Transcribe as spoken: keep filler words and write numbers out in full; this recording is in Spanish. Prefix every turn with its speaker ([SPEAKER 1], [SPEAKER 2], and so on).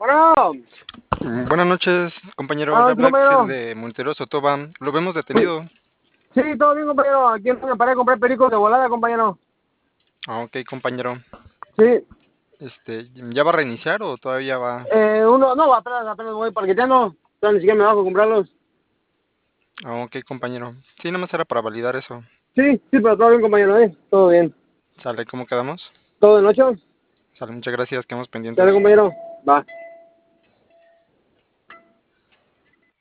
[SPEAKER 1] Bueno,
[SPEAKER 2] Mm, Buenas noches, compañero.
[SPEAKER 1] ah,
[SPEAKER 2] Le
[SPEAKER 1] sí,
[SPEAKER 2] habla Axel
[SPEAKER 1] compañero.
[SPEAKER 2] de Monteros Sotoba. Lo vemos
[SPEAKER 1] Sí,
[SPEAKER 2] detenido.
[SPEAKER 1] sí, todo bien, compañero. Aquí me paré a comprar pericos de volada, compañero.
[SPEAKER 2] Ah, ok, compañero.
[SPEAKER 1] Sí,
[SPEAKER 2] Este, ¿ya va a reiniciar o todavía va?
[SPEAKER 1] eh, uno, no, apenas, apenas voy parqueteando. Entonces, ni siquiera me bajo a comprarlos.
[SPEAKER 2] Ah, ok, compañero. Sí, nada más era para validar eso.
[SPEAKER 1] Sí, sí, pero todo bien, compañero, ¿eh? Todo bien.
[SPEAKER 2] ¿Sale? ¿Cómo quedamos?
[SPEAKER 1] ¿Todo en ocho?
[SPEAKER 2] Sale, muchas gracias, quedamos
[SPEAKER 1] Dale,
[SPEAKER 2] pendientes.
[SPEAKER 1] compañero. Va.